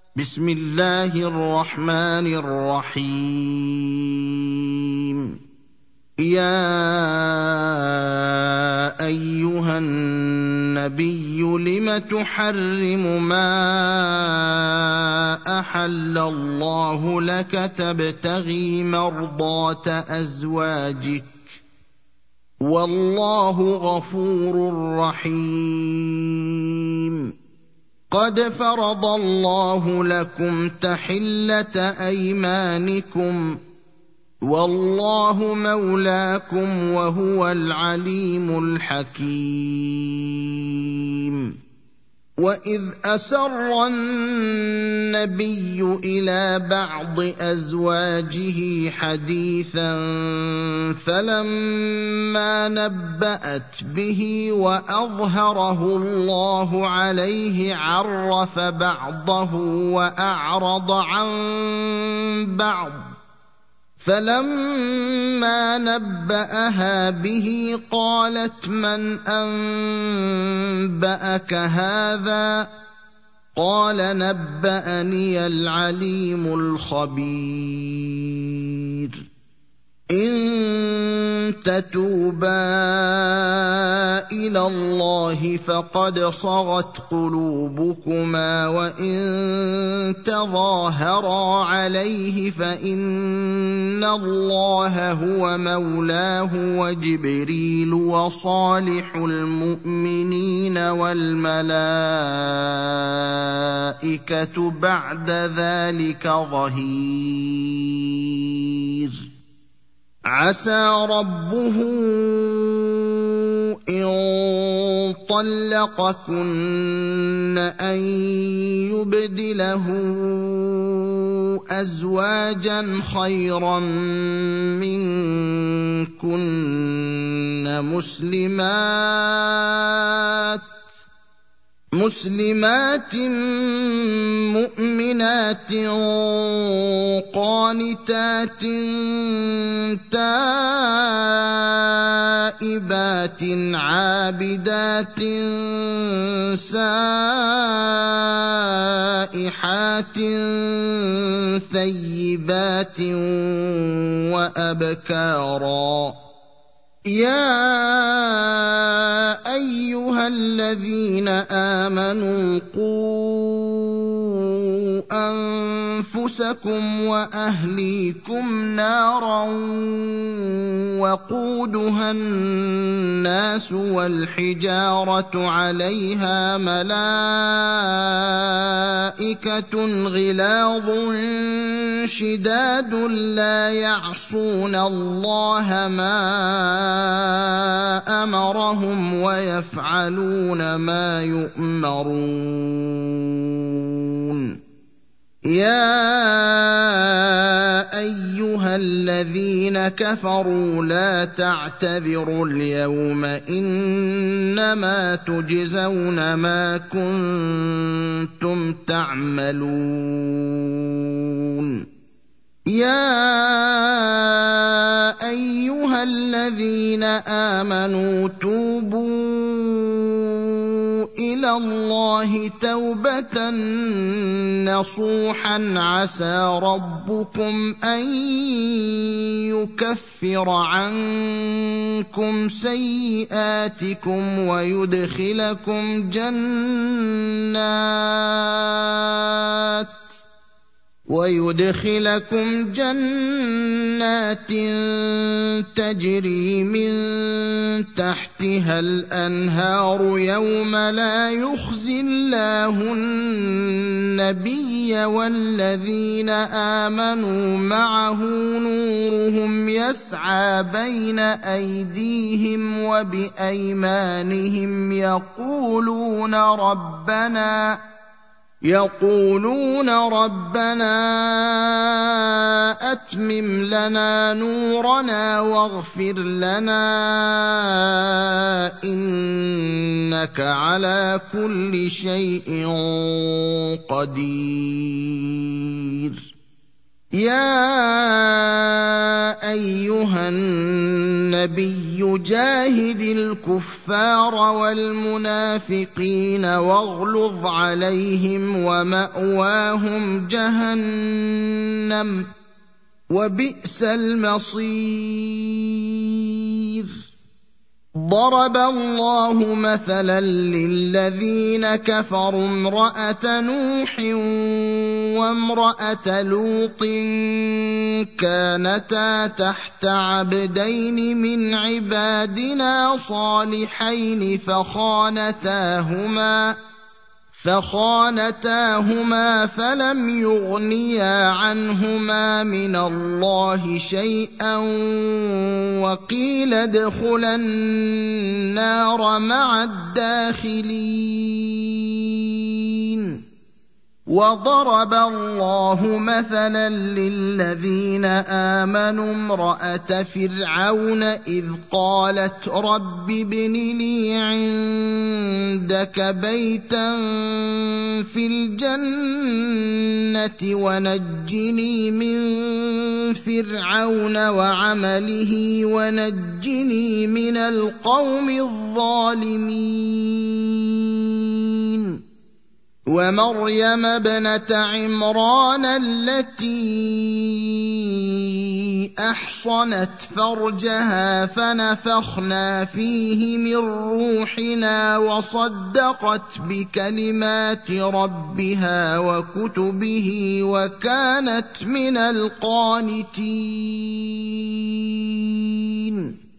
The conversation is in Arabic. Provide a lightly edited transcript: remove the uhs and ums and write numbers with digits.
بسم الله الرحمن الرحيم. يا أيها النبي لم تحرم ما أحل الله لك تبتغي مرضات أزواجك والله غفور رحيم. قد فرض الله لكم تحلة أيمانكم والله مولاكم وهو العليم الحكيم. وإذ أسر النبي إلى بعض أزواجه حديثا فلما نبأت به وأظهره الله عليه عرف بعضه وأعرض عن بعض فلما نبأها به قالت من أنبأك هذا قال نبأني العليم الخبير. إن تتوبا إلى الله فقد صغت قلوبكما وإن تظاهرا عليه فإن الله هو مولاه وجبريل وصالح المؤمنين والملائكة بعد ذلك ظهير. عسى ربه إن طلقكن أن يبدله أزواجا خيرا منكن مسلمات مؤمنات قانتات تائبات عابدات سائحات ثيبات وأبكارا. يا أيها الذين آمنوا قوا أنفسكم وأهليكم نارا وقودها الناس والحجارة عليها ملائكة غلاظ شداد لا يعصون الله ما أمرهم ويفعلون ما يؤمرون. يا أيها الذين كفروا لا تعتذروا اليوم إنما تجزون ما كنتم تعملون. يا أيها الذين آمنوا توبوا إلى الله توبة نصوحا عسى ربكم أن يكفر عنكم سيئاتكم ويدخلكم جنات تجري من تحتها الأنهار يوم لا يخزي الله النبي والذين آمنوا معه نورهم يسعى بين أيديهم وبأيمانهم يقولون ربنا أتمم لنا نورنا واغفر لنا إنك على كل شيء قدير. يا أيها النبي جاهد الكفار والمنافقين واغلظ عليهم ومأواهم جهنم وبئس المصير. ضرب الله مثلا للذين كفروا امرأة نوح وامرأة لوط كانتا تحت عبدين من عبادنا صالحين فخانتاهما فلم يغنيا عنهما من الله شيئا وقيل ادخلا النار مع الداخلين. وضرب الله مثلا للذين آمنوا امرأة فرعون إذ قالت رب ابن لي عندك بيتا في الجنة ونجني من فرعون وعمله ونجني من القوم الظالمين. ومريم ابنة عمران التي أحصنت فرجها فنفخنا فيه من روحنا وصدقت بكلمات ربها وكتبه وكانت من القانتين.